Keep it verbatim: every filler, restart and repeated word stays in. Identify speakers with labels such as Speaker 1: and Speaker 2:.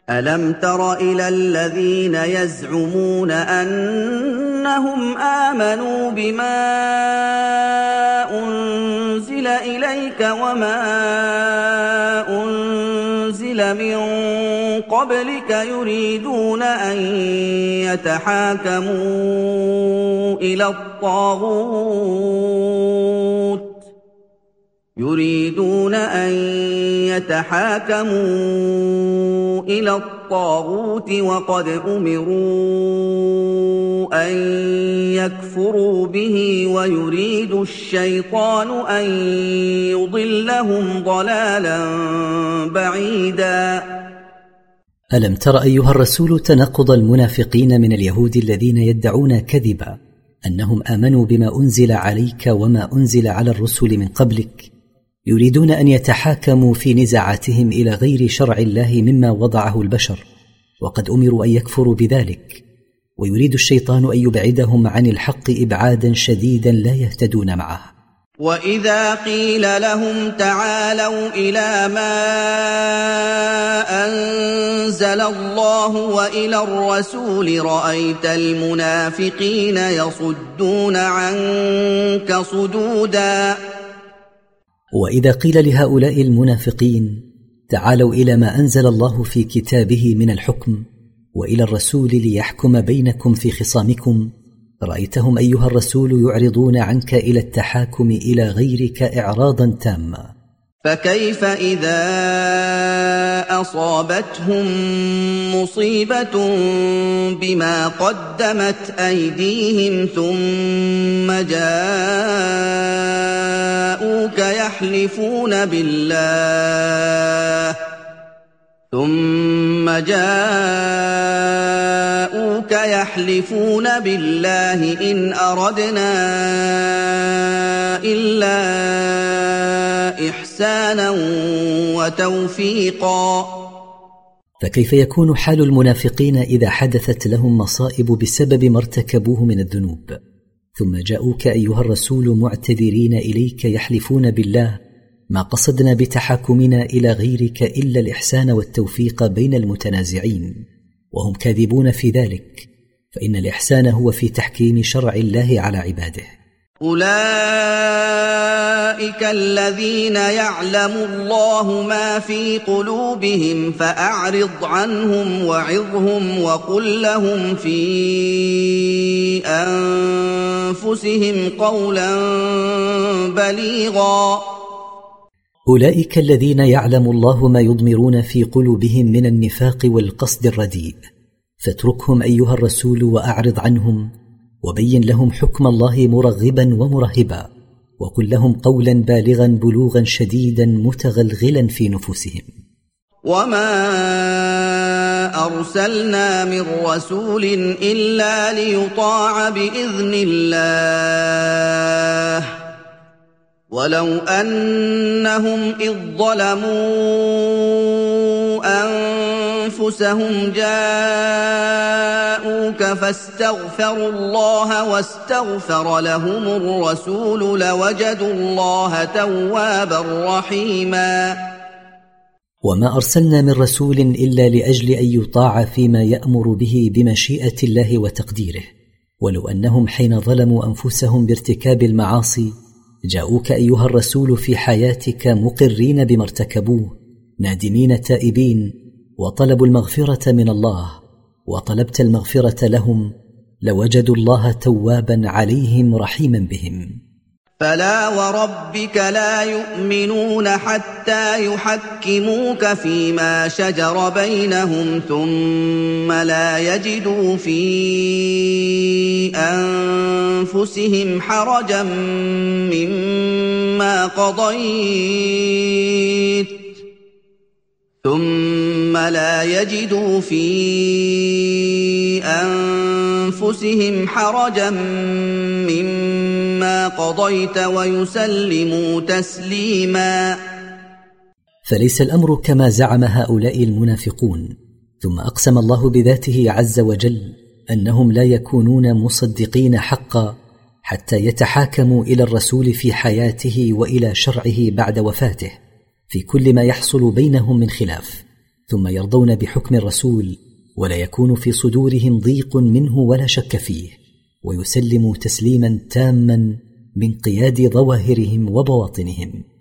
Speaker 1: أَلَمْ تَرَ إِلَى الَّذِينَ يَزْعُمُونَ أَنَّهُمْ آمَنُوا بِمَا أُنزِلَ إِلَيْكَ وَمَا أُنزِلَ مِن قَبْلِكَ يُرِيدُونَ أَن يَتَحَاكَمُوا إِلَى الطَّاغُوتِ يُرِيدُونَ أَن يَتَحَاكَمُوا إِلَى الطَّاغُوتِ وَقَدْ أُمِرُوا أَن يَكْفُرُوا بِهِ وَيُرِيدُ الشَّيْطَانُ أَن يُضِلَّهُمْ ضَلَالًا بَعِيدًا.
Speaker 2: ألم تر أيها الرسول تنقض المنافقين من اليهود الذين يدعون كذبا أنهم آمنوا بما أنزل عليك وما أنزل على الرسل من قبلك، يريدون أن يتحاكموا في نزاعاتهم إلى غير شرع الله مما وضعه البشر، وقد أمروا أن يكفروا بذلك، ويريد الشيطان أن يبعدهم عن الحق إبعادا شديدا لا يهتدون معه.
Speaker 1: وَإِذَا قِيلَ لَهُمْ تَعَالَوْا إِلَى مَا أَنزَلَ اللَّهُ وَإِلَى الرَّسُولِ رَأَيْتَ الْمُنَافِقِينَ يَصُدُّونَ عَنكَ صُدُودًا.
Speaker 2: وإذا قيل لهؤلاء المنافقين تعالوا إلى ما أنزل الله في كتابه من الحكم وإلى الرسول ليحكم بينكم في خصامكم، رأيتهم أيها الرسول يعرضون عنك إلى التحاكم إلى غيرك إعراضا تاما.
Speaker 1: فكيف إذا أصابتهم مصيبة بما قدمت أيديهم ثم جاءوك يحلفون بالله ثم جاءوك يحلفون بالله إن أردنا إلا إحسانا وتوفيقا.
Speaker 2: فكيف يكون حال المنافقين إذا حدثت لهم مصائب بسبب ما ارتكبوه من الذنوب، ثم جاءوك أيها الرسول معتذرين إليك يحلفون بالله ما قصدنا بتحاكمنا إلى غيرك إلا الإحسان والتوفيق بين المتنازعين، وهم كاذبون في ذلك، فإن الإحسان هو في تحكيم شرع الله على عباده.
Speaker 1: أولئك الذين يعلم الله ما في قلوبهم فأعرض عنهم وعظهم وقل لهم في أنفسهم قولا بليغا.
Speaker 2: أولئك الذين يعلم الله ما يضمرون في قلوبهم من النفاق والقصد الرديء، فاتركهم أيها الرسول وأعرض عنهم، وبين لهم حكم الله مرغبا ومرهبا، وقل لهم قولا بالغا بلوغا شديدا متغلغلا في نفوسهم.
Speaker 1: وما أرسلنا من رسول إلا ليطاع بإذن الله ولو أنهم إذ ظلموا أنفسهم جاءوك فاستغفروا الله واستغفر لهم الرسول لوجدوا الله توابا رحيما.
Speaker 2: وما أرسلنا من رسول إلا لأجل أن يطاع فيما يأمر به بمشيئة الله وتقديره، ولو أنهم حين ظلموا أنفسهم بارتكاب المعاصي جاءوك أيها الرسول في حياتك مقرين بما ارتكبوه نادمين تائبين، وطلبوا المغفرة من الله وطلبت المغفرة لهم، لوجدوا الله توابا عليهم رحيما بهم.
Speaker 1: فلا وربك لا يؤمنون حتى يحكموك فيما شجر بينهم ثم لا يجدوا في أنفسهم حرجا مما قضيت ثم لا يجدوا في أنفسهم حرجا مما قضيت ويسلموا تسليما.
Speaker 2: فليس الأمر كما زعم هؤلاء المنافقون، ثم أقسم الله بذاته عز وجل أنهم لا يكونون مصدقين حقا حتى يتحاكموا إلى الرسول في حياته وإلى شرعه بعد وفاته في كل ما يحصل بينهم من خلاف، ثم يرضون بحكم الرسول ولا يكون في صدورهم ضيق منه ولا شك فيه، ويسلموا تسليما تاما بانقياد ظواهرهم وبواطنهم.